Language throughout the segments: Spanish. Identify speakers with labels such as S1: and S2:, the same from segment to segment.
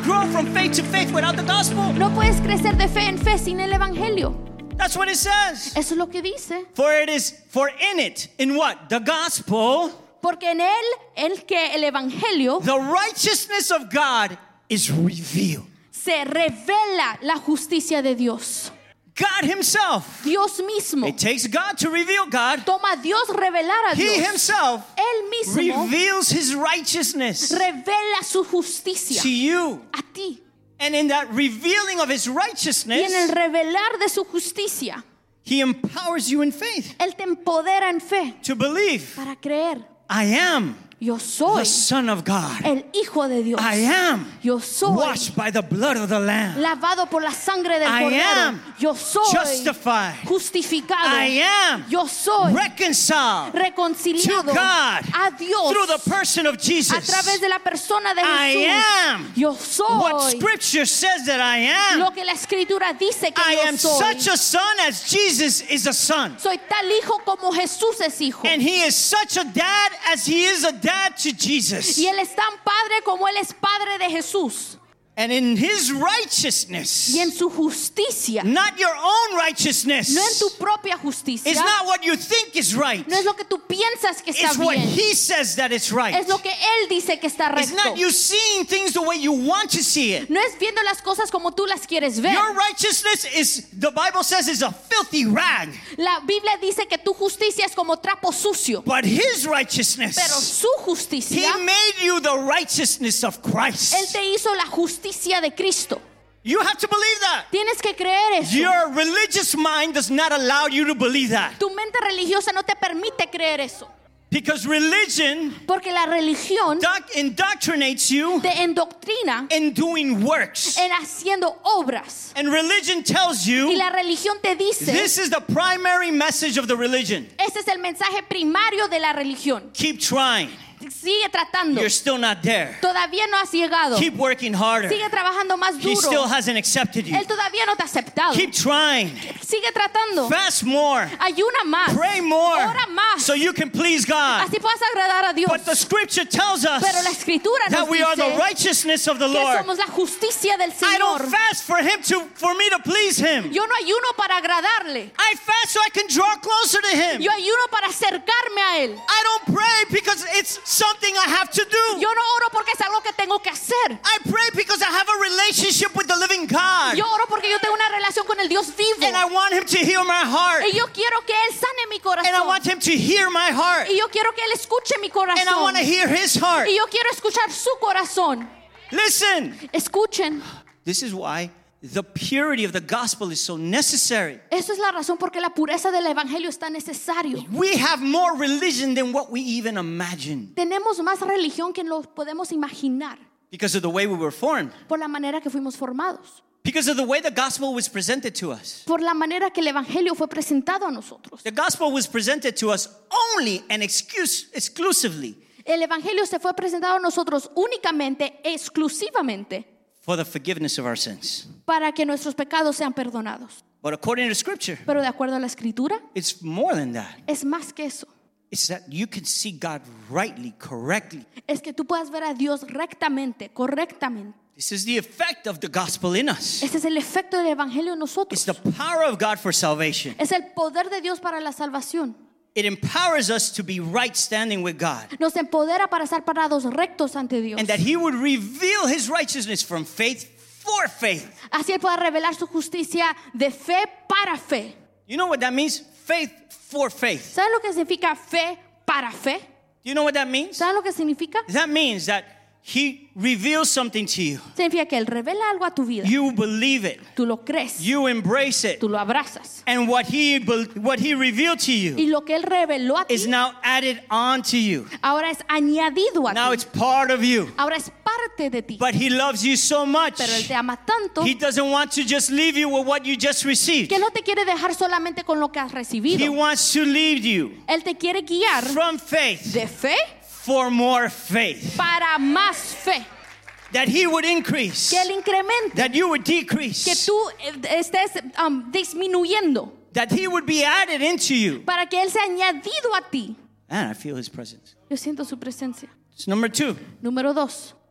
S1: can't grow from faith to faith without the gospel.
S2: No puedes crecer de fe en fe sin el evangelio.
S1: That's what it says.
S2: Eso es lo que dice.
S1: For in it, in what? The gospel.
S2: Porque en el evangelio
S1: The righteousness of God is revealed.
S2: se revela la justicia de Dios.
S1: God himself.
S2: Dios mismo.
S1: It takes God to reveal God.
S2: Toma a Dios revelar a Dios.
S1: He himself
S2: Él mismo
S1: reveals his righteousness
S2: revela su justicia
S1: to you.
S2: a ti.
S1: And in that revealing of his
S2: Y en el
S1: righteousness,
S2: revelar de su justicia,
S1: he empowers you in faith
S2: Él te empodera en fe
S1: to believe,
S2: para creer.
S1: I am
S2: Yo soy
S1: the Son of God.
S2: el Hijo de Dios.
S1: I am
S2: Yo soy
S1: washed by the blood of the Lamb.
S2: lavado por la sangre del
S1: I
S2: Cordero.
S1: am
S2: Yo soy
S1: justified.
S2: justificado.
S1: I am
S2: Yo soy
S1: reconciled
S2: reconciliado
S1: to God
S2: a Dios
S1: through the person of
S2: a
S1: Jesus.
S2: través de la persona de
S1: I
S2: Jesús.
S1: am
S2: Yo
S1: what
S2: soy
S1: Scripture says that I am.
S2: lo que la Escritura dice que
S1: I
S2: yo
S1: am
S2: soy.
S1: such a son as Jesus is a son.
S2: Soy tal hijo como Jesús es hijo.
S1: And he is such a dad as he is a dad to Jesus.
S2: Y Él es tan padre como Él es padre de Jesús.
S1: And in his righteousness,
S2: Y en su justicia,
S1: not your own righteousness,
S2: no en tu propia justicia,
S1: it's not what you think is right.
S2: no es lo que tú piensas que está
S1: It's what
S2: bien,
S1: he says that it's right.
S2: es lo que Él dice que está
S1: It's
S2: recto.
S1: not you seeing things the way you want to see it.
S2: No es viendo las cosas como tú las quieres ver.
S1: Your righteousness is, the Bible says, is a filthy rag.
S2: La Biblia dice que tu justicia es como trapo sucio,
S1: But his
S2: pero
S1: righteousness,
S2: su
S1: he
S2: justicia,
S1: made you the righteousness of
S2: Él
S1: Christ.
S2: te hizo la justicia de Cristo.
S1: You have to believe that.
S2: Tienes que creer eso.
S1: Your religious mind does not allow you to believe that.
S2: Tu mente religiosa no te permite creer eso,
S1: Because religion
S2: porque la religión
S1: indoctrinates you
S2: te endoctrina
S1: in doing works.
S2: en haciendo obras.
S1: And religion tells
S2: Y
S1: you
S2: la religión te dice,
S1: this is the primary message of the religion.
S2: ese es el mensaje primario de la religión.
S1: Keep trying.
S2: Sigue tratando.
S1: You're still not there.
S2: Todavía no has llegado.
S1: Keep working harder.
S2: Sigue trabajando más
S1: He still
S2: duro.
S1: hasn't accepted you.
S2: Él todavía no te ha aceptado.
S1: Keep trying.
S2: Sigue tratando.
S1: Fast more.
S2: Ayuna más.
S1: Pray more.
S2: Ora más.
S1: So you can please God.
S2: Así puedas agradar a Dios.
S1: But the scripture tells us
S2: Pero la escritura
S1: that
S2: nos
S1: we are the
S2: dice
S1: righteousness of the
S2: que
S1: Lord.
S2: somos la justicia del
S1: I don't
S2: Señor.
S1: fast for me to please him.
S2: Yo no ayuno para agradarle.
S1: I fast so I can draw closer to him.
S2: Yo ayuno para acercarme a Él.
S1: I don't pray because it's something I have to do.
S2: Yo no oro porque es algo que tengo que hacer.
S1: I pray because I have a relationship with the living God.
S2: Yo oro porque yo tengo una relación con el Dios vivo.
S1: And I want him to heal my heart.
S2: Y yo quiero que Él sane mi
S1: And I
S2: corazón.
S1: want him to hear my heart.
S2: Y yo quiero que Él escuche mi
S1: And I want
S2: corazón.
S1: to hear his heart.
S2: Y yo quiero escuchar su corazón.
S1: Listen.
S2: Escuchen.
S1: This is why the purity of the gospel is so necessary.
S2: Eso es la razón por qué la pureza del evangelio es tan necesario.
S1: We have more religion than what we even imagine
S2: Tenemos más religión que lo podemos imaginar
S1: because of the way we were formed,
S2: por la manera que fuimos formados,
S1: because of the way the gospel was presented to us.
S2: por la manera que el evangelio fue presentado a nosotros.
S1: The gospel was presented to us only and exclusively
S2: El evangelio se fue presentado a nosotros únicamente, exclusivamente,
S1: for the forgiveness of our sins.
S2: para que nuestros pecados sean perdonados.
S1: But according to Scripture,
S2: Pero de acuerdo a la escritura,
S1: it's more than that.
S2: es más que eso.
S1: It's that you can see God rightly, correctly.
S2: Es que tú puedas ver a Dios rectamente, correctamente.
S1: This is the effect of the gospel in us.
S2: Ese es el efecto del evangelio en
S1: It's
S2: nosotros.
S1: the power of God for salvation.
S2: Es el poder de Dios para la salvación.
S1: It empowers us to be right standing with God.
S2: Nos empodera para estar parados rectos ante Dios.
S1: And that He would reveal His righteousness from faith for faith.
S2: Así Él pueda revelar su justicia de fe para fe.
S1: You know what that means? Faith for faith.
S2: ¿Saben lo que significa fe para fe?
S1: Do you know what that means?
S2: ¿Saben lo que significa?
S1: That means that He reveals something to you.
S2: Significa que Él revela algo a tu vida.
S1: You believe it.
S2: Tú lo crees.
S1: You embrace it.
S2: Tú lo abrazas.
S1: And what he revealed to you
S2: Y lo que Él reveló a ti
S1: is now added on to you.
S2: ahora es añadido a
S1: Now
S2: ti.
S1: it's part of you.
S2: Ahora es parte de ti.
S1: But He loves you so much.
S2: Pero Él te ama tanto
S1: He doesn't want to just leave you with what you just received.
S2: que no te quiere dejar solamente con lo que has
S1: He
S2: recibido.
S1: wants to lead you
S2: Él te quiere guiar
S1: from faith
S2: de fe
S1: for more faith.
S2: para más fe.
S1: That He would increase.
S2: Que Él incremente.
S1: That you would
S2: Que
S1: decrease.
S2: tú estés disminuyendo.
S1: That He would be added into you.
S2: Para que Él sea añadido a ti.
S1: And I feel His presence.
S2: Yo siento su presencia.
S1: It's number 2.
S2: Número 2.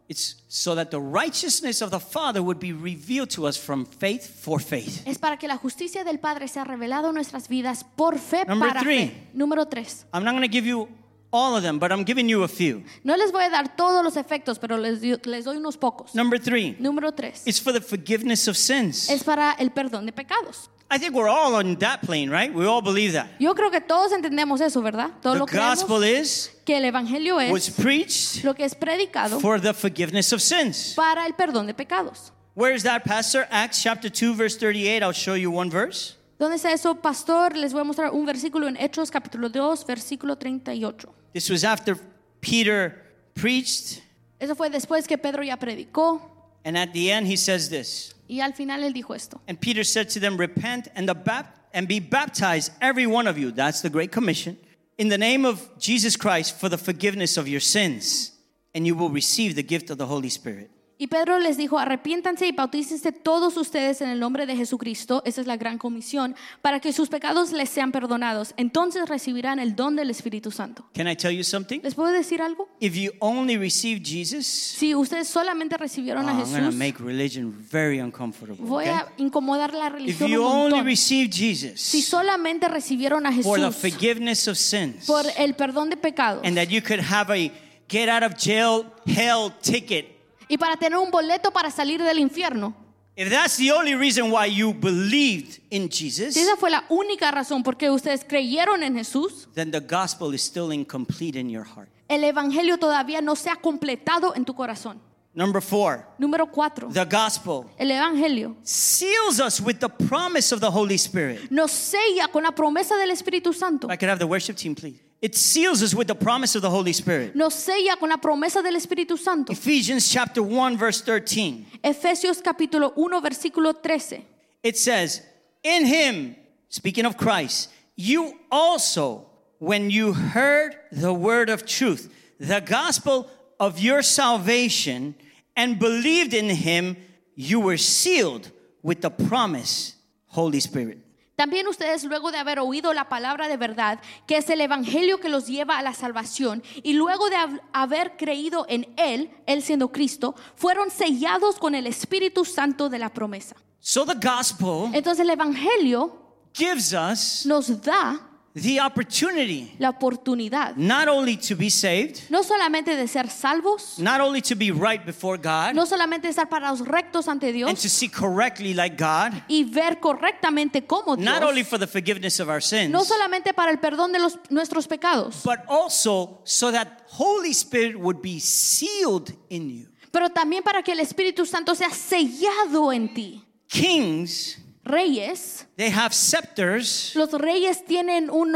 S1: It's so that the righteousness of the Father would be revealed to us from faith for faith.
S2: Es para que la justicia del Padre sea revelada en nuestras vidas por fe
S1: Number
S2: para
S1: 3.
S2: fe. Número 3.
S1: I'm not going to give you all of them, but I'm giving you a few.
S2: No les voy a dar todos los efectos, pero les doy unos pocos.
S1: Number 3.
S2: Número 3.
S1: It's for the forgiveness of sins.
S2: Es para el perdón de pecados.
S1: I think we're all on that plane, right? We all believe that.
S2: Yo creo que todos entendemos eso, ¿verdad? Todos
S1: The
S2: lo creemos,
S1: gospel is
S2: que el evangelio
S1: was
S2: es
S1: preached
S2: lo que es predicado
S1: for the forgiveness of sins.
S2: para el perdón de pecados.
S1: Where is that, Pastor? Acts chapter 2, verse 38. I'll show you one verse.
S2: ¿Dónde está eso, pastor? Les voy a mostrar un versículo en Hechos capítulo 2, versículo 38.
S1: This was after Peter preached,
S2: Eso fue después que Pedro ya predicó
S1: and at the end he says this.
S2: y al final él dijo esto.
S1: And Peter said to them, repent and be baptized, every one of you, that's the Great Commission, in the name of Jesus Christ for the forgiveness of your sins, and you will receive the gift of the Holy Spirit.
S2: Y Pedro les dijo, arrepiéntanse y bautícense todos ustedes en el nombre de Jesucristo, esa es la gran comisión, para que sus pecados les sean perdonados. Entonces recibirán el don del Espíritu Santo.
S1: Can I tell you something?
S2: ¿Les puedo decir algo?
S1: If you only receive Jesus,
S2: Si ustedes solamente recibieron a
S1: I'm going to
S2: Jesús,
S1: make religion very uncomfortable.
S2: voy
S1: Okay?
S2: a incomodar la
S1: If
S2: religión
S1: you
S2: un
S1: only
S2: montón.
S1: receive
S2: Si
S1: Jesus
S2: solamente recibieron a
S1: for the
S2: Jesús
S1: forgiveness of sins,
S2: por el perdón de pecados
S1: and that you could have a get out of jail hell ticket,
S2: y para tener un boleto para salir del infierno,
S1: if that's the only reason why you believed in Jesus,
S2: si esa fue la única razón por qué ustedes creyeron en Jesús,
S1: then the gospel is still incomplete in your heart.
S2: el evangelio todavía no se ha completado en tu corazón.
S1: Number 4,
S2: Número 4.
S1: the gospel
S2: El evangelio
S1: seals us with the promise of the Holy Spirit.
S2: nos sella con la promesa del Espíritu Santo.
S1: If I could have the worship team, please. It seals us with the promise of the Holy Spirit.
S2: Nos sella con la promesa del Espíritu Santo.
S1: Ephesians chapter 1, verse 13.
S2: Efesios capítulo 1 versículo 13.
S1: It says, in him, speaking of Christ, you also, when you heard the word of truth, the gospel of your salvation, and believed in him, you were sealed with the promise, Holy Spirit.
S2: También ustedes, luego de haber oído la palabra de verdad, que es el evangelio que los lleva a la salvación, y luego de haber creído en él siendo Cristo, fueron sellados con el Espíritu Santo de la promesa.
S1: So the gospel
S2: Entonces el evangelio
S1: gives us
S2: nos da
S1: the opportunity
S2: la oportunidad
S1: not only to be saved,
S2: no solamente de ser salvos,
S1: not only to be right before God,
S2: no solamente de estar parados rectos ante
S1: and
S2: Dios
S1: to see correctly like God,
S2: y ver correctamente como
S1: not only
S2: Dios,
S1: for the forgiveness of our sins,
S2: no solamente para el perdón de nuestros pecados,
S1: but also so that Holy Spirit would be sealed in you.
S2: pero también para que el Espíritu Santo sea sellado en ti.
S1: Kings,
S2: Reyes,
S1: they have scepters,
S2: los reyes tienen un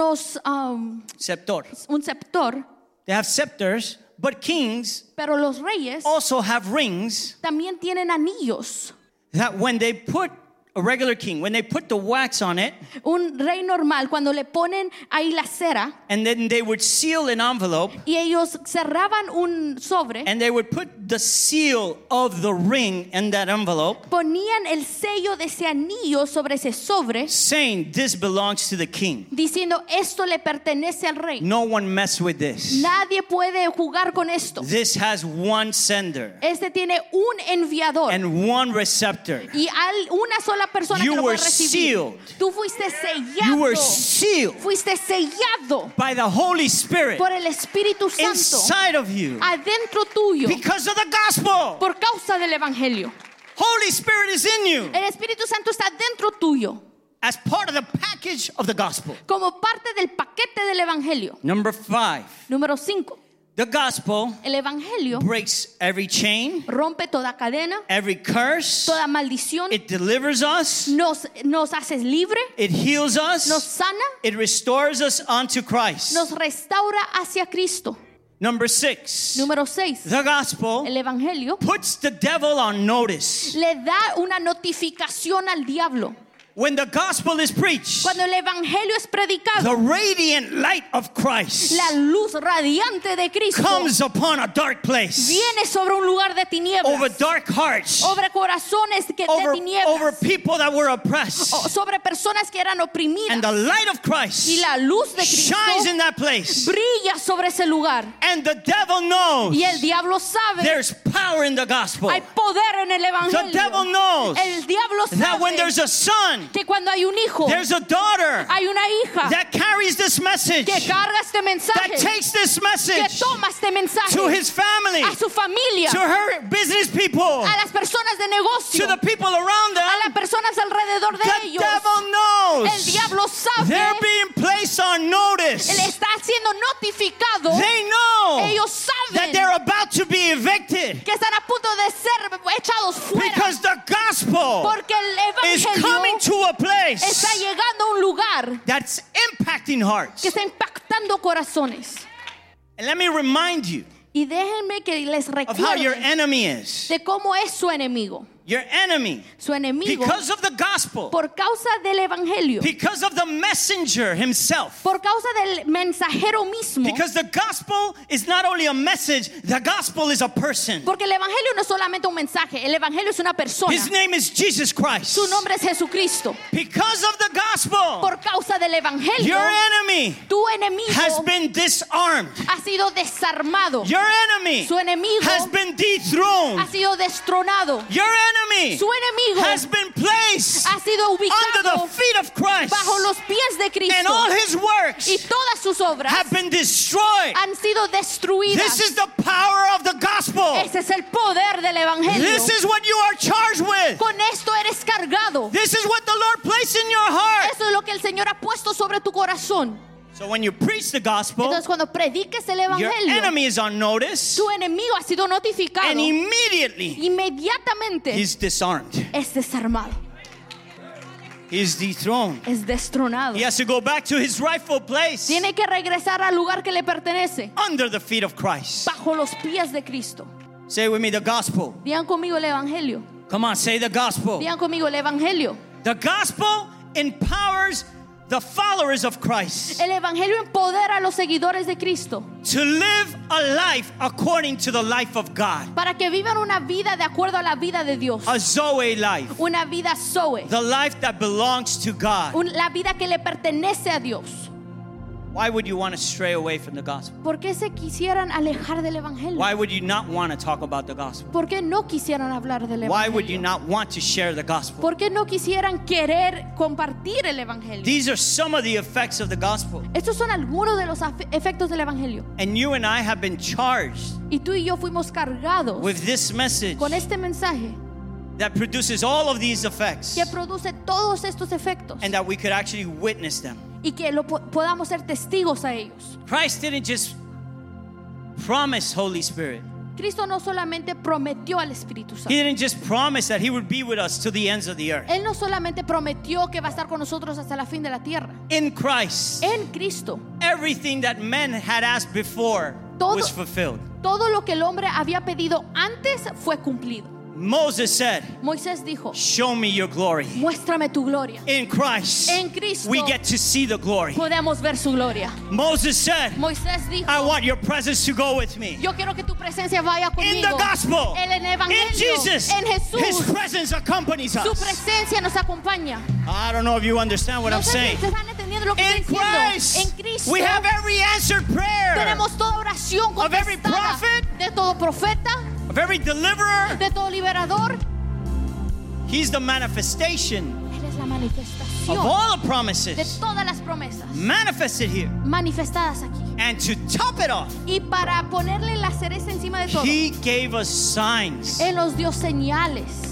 S1: scepter.
S2: sceptor,
S1: They have scepters, but kings
S2: pero los reyes
S1: also have rings
S2: también tienen anillos.
S1: that when they put a regular king, when they put the wax on it,
S2: Un rey normal, cuando le ponen ahí la cera
S1: and then they would seal an envelope,
S2: y ellos cerraban un sobre,
S1: and they would put the seal of the ring in that envelope,
S2: ponían el sello de ese anillo sobre ese sobre,
S1: saying, this belongs to the king.
S2: diciendo esto le pertenece al rey.
S1: No one mess with this.
S2: Nadie puede jugar con esto.
S1: This has one sender
S2: Este tiene un enviador
S1: and one receptor.
S2: y una sola persona
S1: You
S2: que lo
S1: were
S2: puede recibir.
S1: sealed.
S2: Tú fuiste
S1: You were
S2: sellado.
S1: sealed
S2: Fuiste sellado
S1: by the Holy Spirit
S2: por el Espíritu Santo
S1: inside of you
S2: adentro tuyo
S1: because of the gospel.
S2: por causa del evangelio.
S1: Holy Spirit is in you
S2: El Espíritu Santo está dentro tuyo
S1: as part of the package of the gospel.
S2: como parte del paquete del evangelio.
S1: Number 5,
S2: Número 5.
S1: the gospel
S2: El evangelio
S1: breaks every chain,
S2: rompe toda cadena,
S1: every curse.
S2: toda maldición,
S1: It delivers us.
S2: nos hace libre,
S1: It heals
S2: nos
S1: us.
S2: sana,
S1: It restores us unto Christ.
S2: nos restaura hacia Cristo.
S1: Number 6,
S2: Número 6.
S1: the gospel
S2: El evangelio
S1: puts the devil on notice.
S2: le da una notificación al diablo.
S1: when the gospel is preached,
S2: cuando el evangelio es predicado,
S1: the radiant light of Christ
S2: la luz radiante de Cristo
S1: comes upon a dark place,
S2: viene sobre un lugar de tinieblas,
S1: over dark hearts,
S2: sobre corazones de
S1: over
S2: tinieblas,
S1: people that were oppressed.
S2: sobre personas que eran oprimidas.
S1: And the light of Christ
S2: Y la luz de Cristo
S1: shines in that place.
S2: brilla sobre ese lugar.
S1: And the devil knows
S2: Y el diablo sabe,
S1: there's power in the gospel.
S2: hay poder en el evangelio.
S1: The devil knows
S2: El diablo
S1: that when
S2: sabe
S1: there's a son,
S2: que cuando hay un hijo,
S1: there's a daughter
S2: hay una hija
S1: that carries this message,
S2: que carga este
S1: that
S2: mensaje,
S1: takes this
S2: que
S1: message
S2: toma este mensaje
S1: to his family,
S2: a su familia,
S1: to her business people,
S2: a las personas de negocio,
S1: to the people around
S2: a las
S1: them.
S2: personas alrededor de
S1: The
S2: ellos.
S1: devil
S2: El
S1: knows
S2: diablo sabe,
S1: they're being placed on
S2: él
S1: notice.
S2: está siendo notificado.
S1: They know
S2: Ellos
S1: that
S2: saben
S1: they're about to be evicted
S2: que están a punto de ser echados fuera,
S1: because the gospel
S2: porque el
S1: is coming
S2: evangelio
S1: to a place
S2: está llegando a un lugar
S1: that's impacting hearts.
S2: que está impactando corazones.
S1: And let me remind you
S2: Y déjenme que les
S1: of how your
S2: recuerde
S1: enemy is.
S2: de cómo es su enemigo.
S1: Your enemy,
S2: Su enemigo,
S1: because of the gospel,
S2: por causa del evangelio,
S1: because of the messenger himself.
S2: por causa del mensajero mismo,
S1: Because the gospel is not only a message, the gospel is a person.
S2: porque el evangelio no es solamente un mensaje, el evangelio es una persona.
S1: His name is Jesus Christ.
S2: Su nombre es Jesucristo.
S1: Because of the gospel,
S2: Por causa del evangelio,
S1: your enemy
S2: tu enemigo
S1: has been disarmed.
S2: ha sido desarmado.
S1: Your enemy
S2: Su enemigo
S1: has been dethroned.
S2: ha sido destronado.
S1: Your enemy
S2: Su enemigo
S1: has been placed
S2: ha sido
S1: under
S2: ubicado
S1: the feet of Christ.
S2: bajo los pies de
S1: And all
S2: Cristo.
S1: his works
S2: Y todas sus obras
S1: have been destroyed.
S2: han sido destruidas.
S1: This is the power of the gospel.
S2: Ese es el poder del evangelio.
S1: This is what you are charged with.
S2: Con esto eres cargado.
S1: This is what the Lord placed in your heart.
S2: Eso es lo que el Señor ha puesto sobre tu corazón.
S1: So when you preach the gospel,
S2: Entonces cuando prediques el
S1: your
S2: evangelio,
S1: enemy is on notice,
S2: tu enemigo ha sido notificado.
S1: and immediately
S2: Inmediatamente
S1: he's disarmed.
S2: es desarmado,
S1: He's dethroned.
S2: es destronado.
S1: He has to go back to his rightful place
S2: Tiene que regresar al lugar que le pertenece,
S1: under the feet of Christ.
S2: bajo los pies de Cristo.
S1: Say with me the gospel.
S2: Digan conmigo el evangelio.
S1: Come on, say the gospel.
S2: Digan conmigo el evangelio.
S1: The gospel empowers the followers of Christ
S2: El evangelio empodera a los seguidores de Cristo
S1: to live a life according to the life of God.
S2: para que vivan una vida de acuerdo a la vida de Dios.
S1: A Zoe life.
S2: Una vida Zoe.
S1: The life that belongs to God.
S2: La vida que le pertenece a Dios.
S1: Why would you want to stray away from the gospel?
S2: ¿Por qué se quisieran alejar del evangelio?
S1: Why would you not want to talk about the gospel?
S2: ¿Por qué no quisieran hablar del
S1: Why would you
S2: evangelio?
S1: not want to share the gospel?
S2: ¿Por qué no quisieran querer compartir el evangelio?
S1: These are some of the effects of the gospel.
S2: Estos son algunos de los efectos del evangelio.
S1: And you and I have been charged
S2: Y tú y yo fuimos cargados
S1: with this message
S2: con este mensaje
S1: that produces all of these effects,
S2: que produce todos estos efectos
S1: and that we could actually witness them.
S2: y que podamos ser testigos a ellos.
S1: Christ didn't just promise Holy Spirit.
S2: Cristo no solamente prometió al Espíritu
S1: He
S2: Santo.
S1: didn't just promise that he would be with us to the ends of the earth.
S2: Él no solamente prometió que va a estar con nosotros hasta la fin de la tierra.
S1: In Christ,
S2: En Cristo,
S1: everything that men had asked before
S2: Todo-
S1: was fulfilled.
S2: todo lo que el hombre había pedido antes fue cumplido.
S1: Moses said,
S2: Moisés dijo,
S1: show me your glory.
S2: muéstrame tu gloria.
S1: In Christ,
S2: En Cristo
S1: we get to see the glory.
S2: podemos ver su gloria.
S1: Moses said,
S2: Moisés dijo,
S1: I want your presence to go with me.
S2: yo quiero que tu presencia vaya
S1: In the
S2: conmigo.
S1: gospel,
S2: En el
S1: in
S2: evangelio,
S1: Jesus,
S2: en
S1: his
S2: Jesús,
S1: presence accompanies
S2: su
S1: us.
S2: presencia nos acompaña.
S1: I don't know if you understand what
S2: No
S1: I'm
S2: sé
S1: saying.
S2: si están entendiendo lo que
S1: In
S2: estoy diciendo. En
S1: Christ,
S2: Cristo
S1: we have every answered prayer
S2: tenemos toda oración
S1: of every
S2: contestada
S1: prophet,
S2: de todo profeta,
S1: of every deliverer.
S2: de todo liberador.
S1: He's the manifestation
S2: Él es la
S1: of
S2: manifestación
S1: all the
S2: de
S1: promises
S2: todas las promesas
S1: manifested here.
S2: manifestadas aquí.
S1: And to top it off,
S2: Y para ponerle la cereza encima de todo,
S1: he gave us signs
S2: Él nos dio señales.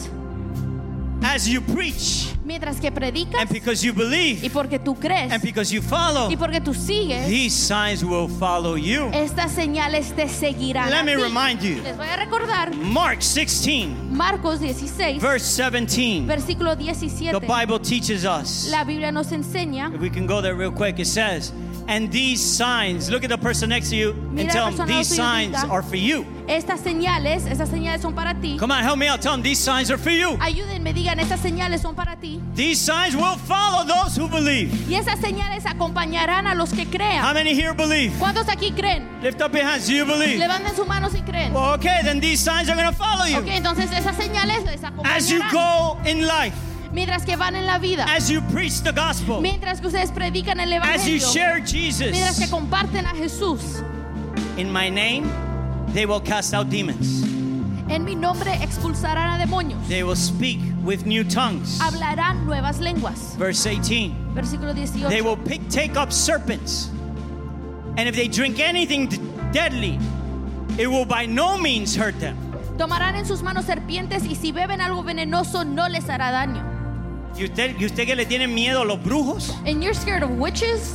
S1: as you preach,
S2: Mientras que predicas
S1: and because you
S2: y
S1: believe,
S2: porque tú crees
S1: and because you follow,
S2: y porque tú sigues,
S1: these signs will follow you.
S2: estas señales te seguirán.
S1: Let
S2: a
S1: me
S2: ti.
S1: remind you,
S2: Les voy a recordar
S1: Mark 16,
S2: Marcos 16,
S1: verse 17.
S2: versículo
S1: The
S2: 17.
S1: Bible teaches us,
S2: La Biblia nos enseña,
S1: if we can go there real quick, it says, And these signs, look at the person next to you and
S2: Mira
S1: tell
S2: al
S1: them
S2: persona
S1: these
S2: al tuyo y
S1: signs
S2: diga,
S1: are for you.
S2: esas señales son para ti.
S1: Come on, help me out. Tell them these signs are for you.
S2: Ayúdenme, digan, estas señales son para ti.
S1: These signs will follow those who believe.
S2: Y esas señales acompañarán a los que
S1: How
S2: crean.
S1: many here believe?
S2: ¿Cuántos aquí creen?
S1: Lift up your hands. Do you believe?
S2: Levanten sus manos y creen.
S1: Well, okay, then these signs are going to follow you.
S2: Ok, entonces esas señales les
S1: As you
S2: acompañarán.
S1: go in life,
S2: Mientras que van en la vida.
S1: as you preach the gospel,
S2: Mientras que ustedes predican el
S1: as you
S2: evangelio.
S1: share
S2: Mientras que
S1: Jesus,
S2: comparten a Jesús.
S1: in my name, they will cast out demons.
S2: En mi nombre expulsarán a demonios.
S1: They will speak with new tongues.
S2: Hablarán nuevas lenguas.
S1: Verse 18.
S2: Versículo 18.
S1: They will take up serpents. And if they drink anything deadly, it will by no means hurt them.
S2: Tomarán en sus manos serpientes y si beben algo venenoso no les hará daño.
S1: ¿Y usted que le tiene miedo a los brujos?
S2: And you're scared of witches?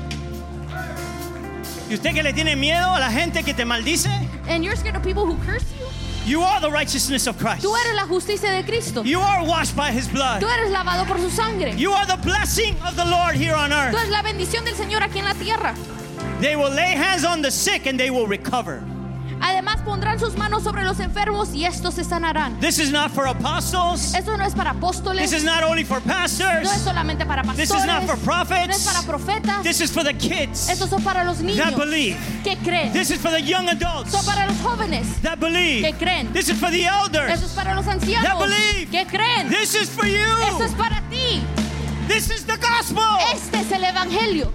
S1: ¿Y usted que le tiene miedo a la gente que te maldice?
S2: And you're scared of people who curse you?
S1: You are the righteousness of Christ.
S2: Tú eres la justicia de Cristo.
S1: You are washed by His blood.
S2: Tú eres lavado por su sangre.
S1: You are the blessing of the Lord here on
S2: Tú
S1: earth.
S2: eres la bendición del Señor aquí en la tierra.
S1: They will lay hands on the sick and they will recover.
S2: Además pondrán sus manos sobre los enfermos y estos se sanarán.
S1: This is not for apostles.
S2: Esto no es para apóstoles.
S1: This is not only for pastors.
S2: No es solamente para pastores.
S1: This is not for prophets.
S2: No es para profetas.
S1: This is for the kids
S2: Estos son para los niños
S1: that believe.
S2: que creen.
S1: This is for the young adults
S2: Son para los jóvenes
S1: that believe.
S2: que creen.
S1: This is for the elders.
S2: Esto es para los
S1: That
S2: ancianos
S1: believe.
S2: que creen.
S1: This is for you.
S2: Esto es para ti.
S1: This is the gospel.
S2: Este es el evangelio.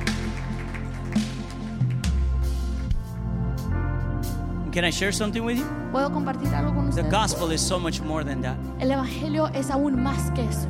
S1: Can I share something with you?
S2: ¿Puedo compartir algo con
S1: The
S2: ustedes?
S1: gospel is so much more than that.
S2: El evangelio es aún más que eso.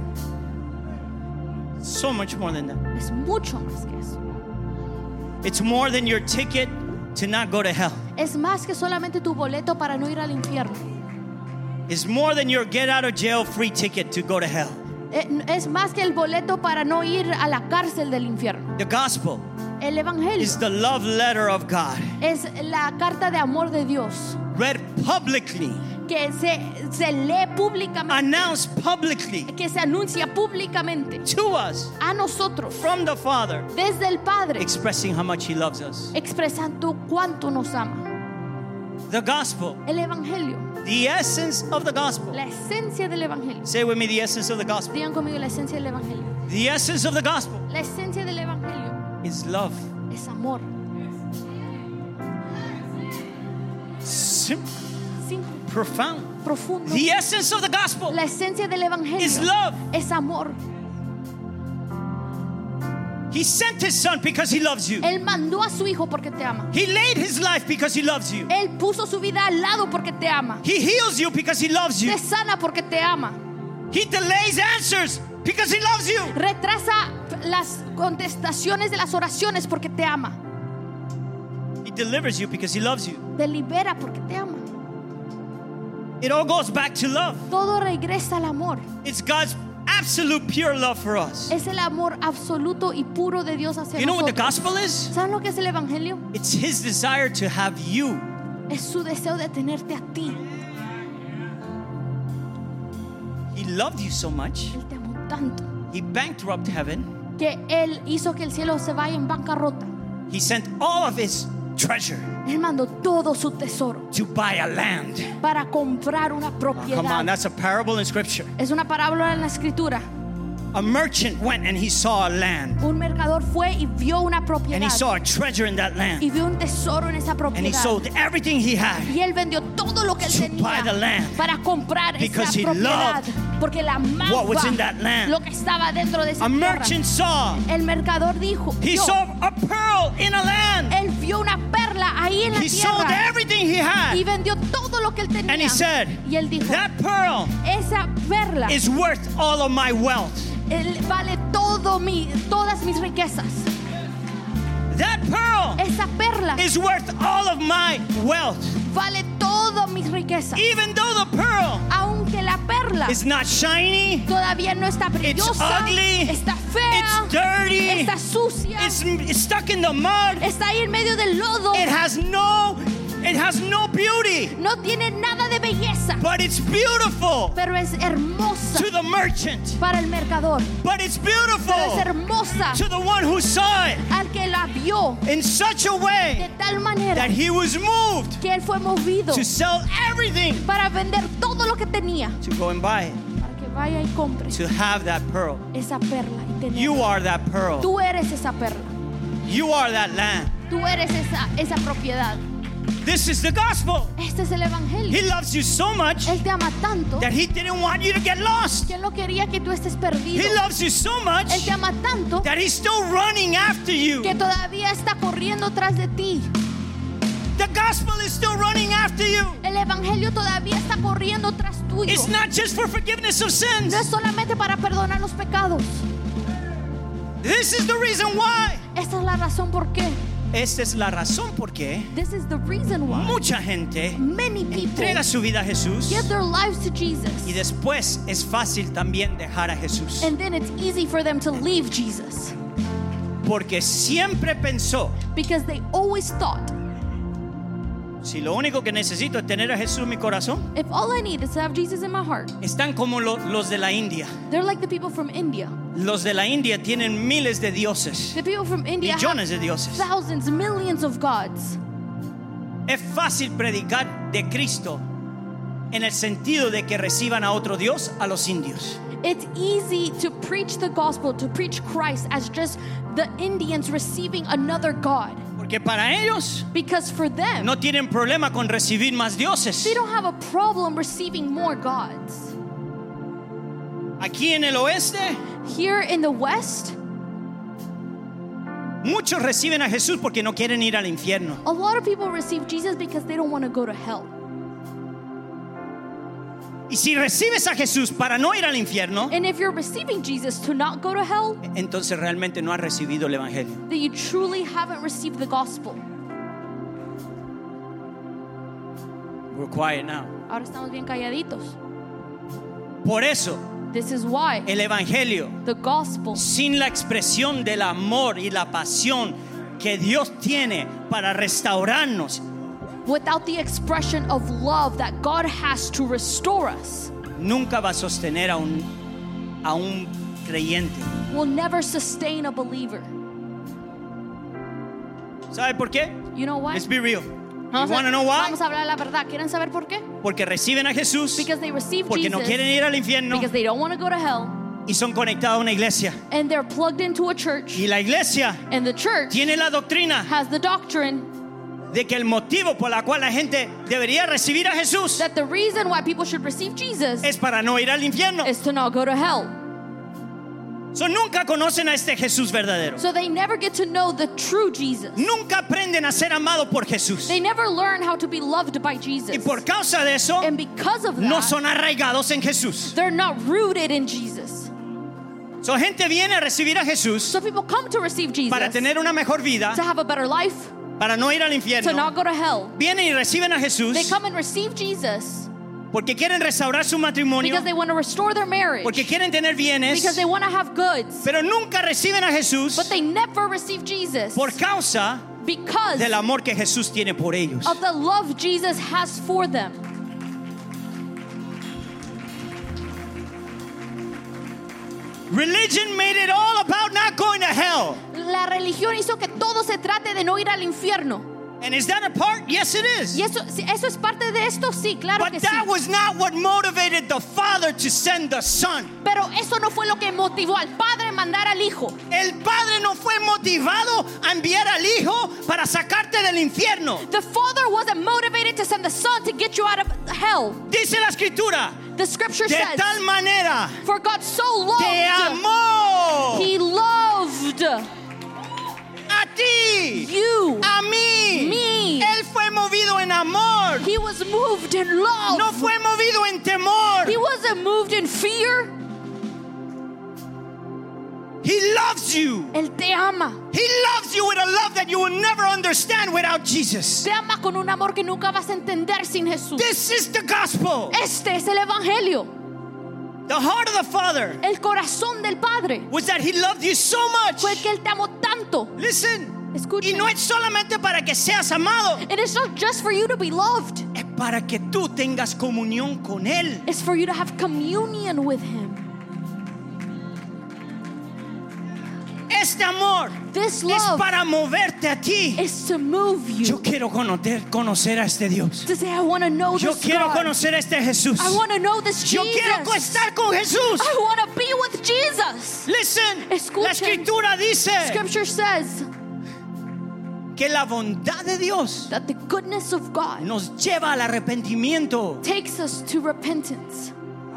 S1: So much more than that.
S2: Es mucho más que eso.
S1: It's more than your ticket to not go to hell.
S2: Es más que solamente tu boleto para no ir al infierno.
S1: It's more than your get out of jail free ticket to go to hell.
S2: Es más que el boleto para no ir a la cárcel del infierno.
S1: The gospel
S2: El evangelio
S1: is the love letter of God,
S2: es la carta de amor de Dios
S1: read publicly,
S2: que se lee públicamente,
S1: announced publicly
S2: que se anuncia públicamente
S1: to us
S2: a nosotros
S1: from the Father,
S2: desde el Padre,
S1: expressing how much He loves us.
S2: expresando cuánto nos ama.
S1: The gospel,
S2: El evangelio,
S1: the essence of the gospel.
S2: la esencia del evangelio.
S1: Say with me, the essence of the gospel.
S2: Digan conmigo la esencia del evangelio.
S1: The essence of the gospel
S2: La esencia del evangelio
S1: is love.
S2: es amor.
S1: Simple,
S2: Simple,
S1: profound.
S2: profundo.
S1: The essence of the gospel
S2: La esencia del evangelio
S1: is love.
S2: es amor.
S1: He sent His Son because He loves you.
S2: Él mandó a su hijo porque te ama.
S1: He laid His life because He loves you.
S2: Él puso su vida al lado porque te ama.
S1: He heals you because He loves you.
S2: Te sana porque te ama.
S1: He delays answers because He loves you.
S2: Retrasa las contestaciones de las oraciones porque te ama.
S1: He delivers you because He loves you.
S2: Te libera porque te ama.
S1: It all goes back to love.
S2: Todo regresa al amor.
S1: It's God's absolute pure love for us.
S2: Es el amor absoluto y puro de Dios hacia
S1: You know what the
S2: nosotros.
S1: gospel is?
S2: ¿Saben lo que es el evangelio?
S1: It's His desire to have you.
S2: Es su deseo de tenerte a ti.
S1: He loved you so much.
S2: Él te amó tanto
S1: He bankrupt heaven.
S2: que Él hizo que el cielo se vaya en bancarrota.
S1: He sent all of His treasure
S2: Él mandó todo su tesoro
S1: to buy a land.
S2: para comprar una
S1: Come on,
S2: propiedad.
S1: that's a parable in Scripture.
S2: Es una parábola en la escritura.
S1: A merchant went and he saw a land.
S2: Un mercador fue y vio una
S1: And
S2: propiedad
S1: he saw a treasure in that land.
S2: y vio un tesoro en esa
S1: And he
S2: propiedad.
S1: sold everything he had.
S2: Y él vendió todo lo que él
S1: to buy the
S2: tenía
S1: land.
S2: para comprar esa
S1: Because he
S2: propiedad. Porque la
S1: what was in that
S2: amaba
S1: land.
S2: lo que estaba dentro de esa
S1: A
S2: tierra.
S1: merchant saw.
S2: El mercador dijo,
S1: He saw a pearl in a land.
S2: él vio una perla ahí en la
S1: He sold
S2: tierra
S1: everything he
S2: y
S1: had.
S2: vendió todo lo que él tenía.
S1: And he said,
S2: y él dijo,
S1: that pearl
S2: esa perla
S1: is worth all of my wealth.
S2: vale todas mis riquezas.
S1: That pearl
S2: Esa perla
S1: is worth all of my wealth.
S2: vale todas mis riquezas.
S1: Even though the pearl
S2: Aunque la perla
S1: is not shiny,
S2: todavía no está brillosa,
S1: ugly,
S2: está fea,
S1: it's dirty,
S2: está sucia,
S1: it's stuck in the mud,
S2: está ahí en medio del lodo,
S1: it has no beauty.
S2: no tiene nada de belleza.
S1: But it's beautiful
S2: pero es hermosa
S1: to the merchant.
S2: para el mercador.
S1: But it's
S2: Pero es
S1: beautiful
S2: hermosa
S1: to the one who saw it
S2: al que la vio
S1: in such a
S2: de
S1: way
S2: tal manera
S1: that he was moved
S2: que él fue movido
S1: to sell everything
S2: para vender todo lo que tenía,
S1: to go and buy it,
S2: para que vaya y compre
S1: to have that pearl.
S2: esa perla y tenerla.
S1: You are that pearl.
S2: Tú eres esa perla.
S1: You are that lamb.
S2: Tú eres esa propiedad.
S1: This is the gospel.
S2: Este es el evangelio.
S1: He loves you so much
S2: Él te ama tanto
S1: that he didn't want you to get lost.
S2: que él no quería que tú estés perdido.
S1: He loves you so much
S2: Él te ama tanto
S1: that he's still running after you.
S2: que todavía está corriendo tras de ti.
S1: The gospel is still running after you.
S2: El evangelio todavía está corriendo tras tuyo.
S1: It's not just for forgiveness of sins.
S2: No es solamente para perdonar los pecados.
S1: This is the reason why.
S2: Esta es la razón por qué.
S1: Esta es la razón por qué
S2: This is the reason why
S1: mucha gente
S2: many people
S1: entrega su vida a Jesús
S2: give their lives to Jesus.
S1: y después es fácil también dejar a Jesús.
S2: And then it's easy for them to leave Jesus.
S1: Porque siempre pensó,
S2: Because they always thought,
S1: si lo único que necesito es tener a Jesús en mi corazón,
S2: if all I need is to have Jesus in my heart.
S1: están como los de la India.
S2: They're like the people from India.
S1: Los de la India tienen miles de dioses,
S2: The people from India
S1: millones de
S2: have
S1: dioses.
S2: thousands, millions of gods.
S1: Es fácil predicar de Cristo en el sentido de que reciban a otro Dios, a los indios.
S2: It's easy to preach the gospel, to preach Christ as just the Indians receiving another God.
S1: Porque para ellos
S2: Because for them,
S1: no tienen problema con recibir más dioses.
S2: they don't have a problem receiving more gods.
S1: Aquí en el oeste,
S2: Here in the West,
S1: muchos reciben a Jesús porque no quieren ir al infierno.
S2: a lot of people receive Jesus because they don't want to go to hell.
S1: Y si recibes a Jesús para no ir al infierno,
S2: And if you're receiving Jesus to not go to hell,
S1: entonces realmente no has recibido el evangelio.
S2: then you truly haven't received the gospel.
S1: We're quiet now.
S2: Ahora estamos bien calladitos.
S1: Por eso,
S2: This is why
S1: el evangelio,
S2: the gospel,
S1: sin la expresión del amor y la pasión que Dios tiene para restaurarnos,
S2: without the expression of love that God has to restore us,
S1: nunca va a sostener a un creyente.
S2: will never sustain a believer.
S1: ¿Sabe por qué?
S2: You know why?
S1: Let's be real.
S2: Vamos
S1: You
S2: a,
S1: want to know why?
S2: vamos a hablar la verdad. ¿Quieren saber por qué?
S1: Porque reciben a Jesús,
S2: Because they receive
S1: porque no
S2: Jesus,
S1: quieren ir al infierno
S2: because they don't want to go to hell,
S1: y son conectados a una iglesia.
S2: and they're plugged into a church,
S1: Y la iglesia
S2: and the church
S1: tiene la doctrina
S2: has the doctrine
S1: de que el motivo por la cual la gente debería recibir a Jesús
S2: that the reason why people should receive Jesus
S1: es para no ir al infierno.
S2: is to not go to hell.
S1: So, nunca conocen a este Jesús verdadero.
S2: So they never get to know the true Jesus.
S1: Nunca aprenden a ser amados por Jesús.
S2: They never learn how to be loved by
S1: Y
S2: Jesus.
S1: por causa de eso,
S2: And because of
S1: no
S2: that,
S1: son arraigados en Jesús.
S2: they're not rooted in Jesus.
S1: So, gente viene a recibir a Jesús
S2: So people come to receive Jesus
S1: para tener una mejor vida,
S2: to have a better life,
S1: para no ir al
S2: to
S1: infierno.
S2: not go to hell.
S1: Vienen y reciben a
S2: They
S1: Jesús
S2: come and receive Jesus
S1: porque quieren restaurar su matrimonio,
S2: because they want to restore their marriage,
S1: porque quieren tener bienes,
S2: because they want to have goods,
S1: pero nunca reciben a Jesús
S2: but they never receive Jesus
S1: por causa
S2: because
S1: del amor que Jesús tiene por ellos.
S2: of the love Jesus has for them.
S1: Religion made it all about not going to hell.
S2: La religión hizo que todo se trate de no ir al infierno.
S1: And is that a part? Yes, it is.
S2: ¿Y eso es parte de esto? Sí, claro
S1: But
S2: que
S1: that
S2: sí.
S1: was not what motivated the Father to send the Son.
S2: Pero eso no fue lo que motivó al Padre a mandar al Hijo.
S1: El Padre no fue motivado a enviar al Hijo para sacarte del infierno.
S2: The Father wasn't motivated to send the Son to get you out of hell.
S1: Dice la Escritura,
S2: The Scripture
S1: de
S2: says,
S1: tal manera
S2: for God so
S1: te
S2: loved,
S1: amó
S2: He loved
S1: a ti,
S2: you,
S1: a mí.
S2: me.
S1: Él fue movido en amor,
S2: He was moved in love.
S1: no fue movido en temor.
S2: He wasn't moved in fear.
S1: He loves you.
S2: Él te ama.
S1: He loves you with a love that you will never understand without Jesus.
S2: Te ama con un amor que nunca vas a entender sin Jesús.
S1: This is the gospel.
S2: Este es el Evangelio.
S1: The heart of the Father
S2: El corazón del Padre
S1: was that He loved you so much.
S2: fue que Él te amó tanto.
S1: Listen.
S2: Escuchen.
S1: Y no es solamente para que seas amado,
S2: And it's not just for you to be loved.
S1: es para que tú tengas comunión con Él.
S2: It's for you to have communion with Him.
S1: Este amor
S2: This
S1: es
S2: love
S1: para moverte a ti.
S2: is to move you.
S1: Yo quiero conocer a este Dios.
S2: To say, I want to know
S1: Yo
S2: this
S1: quiero
S2: God.
S1: conocer a este Jesús.
S2: I want to know this
S1: Yo
S2: Jesus.
S1: quiero estar con Jesús.
S2: I want to be with Jesus.
S1: Listen,
S2: Escuchen.
S1: la escritura dice
S2: Scripture says
S1: que la bondad de Dios
S2: that the goodness of God
S1: nos lleva al arrepentimiento.
S2: takes us to repentance.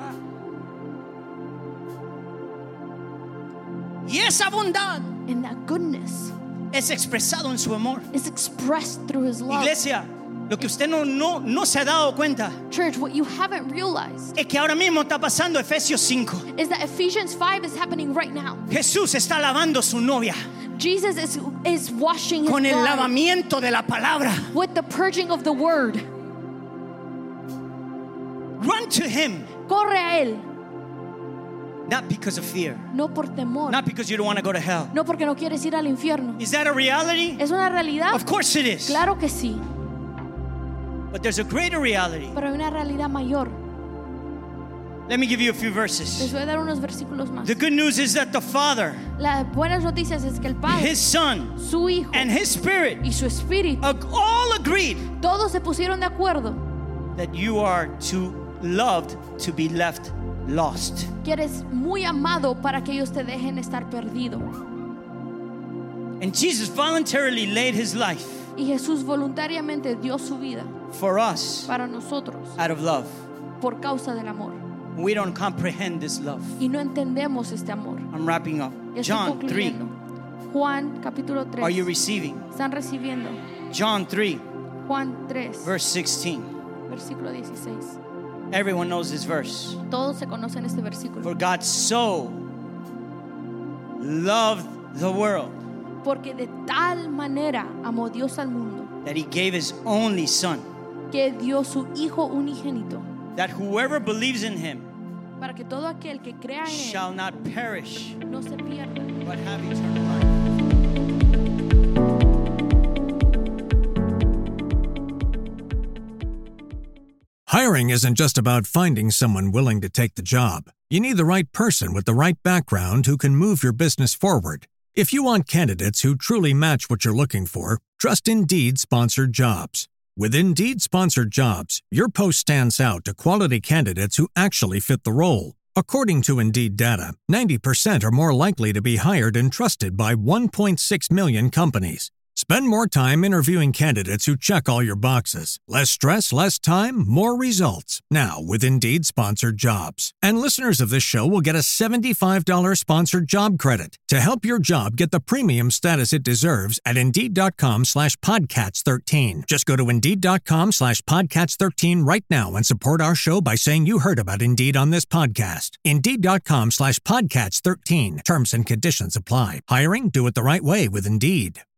S1: Y esa bondad
S2: And that goodness
S1: es expresado en su amor.
S2: is expressed through His love.
S1: Iglesia, lo que usted no se ha dado cuenta
S2: Church, what you haven't realized
S1: es que ahora mismo está pasando Efesios 5.
S2: is that Ephesians 5 is happening right now.
S1: Jesús está lavando a su novia
S2: Jesus is washing His
S1: con el
S2: bride
S1: lavamiento de la palabra.
S2: with the purging of the word.
S1: Run to Him,
S2: Corre a Él,
S1: not because of fear,
S2: no por temor,
S1: not because you don't want to go to hell.
S2: no porque no quieres ir al infierno.
S1: Is that a reality?
S2: ¿Es una realidad?
S1: Of course it is.
S2: Claro que sí,
S1: But there's a greater reality.
S2: pero hay una realidad mayor.
S1: Let me give you a few
S2: Les
S1: verses.
S2: voy a dar unos versículos más.
S1: The good news is that the Father,
S2: Las buenas noticias es que el Padre,
S1: His Son,
S2: su Hijo
S1: and His Spirit
S2: y su Espíritu,
S1: all agreed
S2: todos se pusieron de acuerdo
S1: that you are too loved to be left lost.
S2: que eres muy amado para que ellos te dejen estar perdido.
S1: And Jesus voluntarily laid His life
S2: Y Jesús voluntariamente dio su vida
S1: for us
S2: para nosotros
S1: out of love.
S2: por causa del amor.
S1: We don't comprehend this love.
S2: Y no entendemos este amor.
S1: I'm wrapping up.
S2: Ya estoy
S1: John 3.
S2: concluyendo. Juan capítulo 3.
S1: Are you receiving?
S2: Están recibiendo.
S1: John 3,
S2: Juan 3,
S1: verse 16.
S2: versículo 16.
S1: Everyone knows this verse.
S2: Todos se conocen este versículo.
S1: For God so loved the world
S2: Porque de tal manera amó Dios al mundo
S1: that He gave His only Son,
S2: que dio su Hijo unigénito
S1: that whoever believes in Him
S2: para que todo aquel que crea en Él
S1: shall not perish,
S2: no se pierda,
S1: but have eternal life.
S3: Hiring isn't just about finding someone willing to take the job. You need the right person with the right background who can move your business forward. If you want candidates who truly match what you're looking for, trust Indeed Sponsored Jobs. With Indeed Sponsored Jobs, your post stands out to quality candidates who actually fit the role. According to Indeed data, 90% are more likely to be hired and trusted by 1.6 million companies. Spend more time interviewing candidates who check all your boxes. Less stress, less time, more results. Now with Indeed Sponsored Jobs. And listeners of this show will get a $75 sponsored job credit to help your job get the premium status it deserves at Indeed.com/Podcats13. Just go to Indeed.com/Podcats13 right now and support our show by saying you heard about Indeed on this podcast. Indeed.com/Podcats13. Terms and conditions apply. Hiring? Do it the right way with Indeed.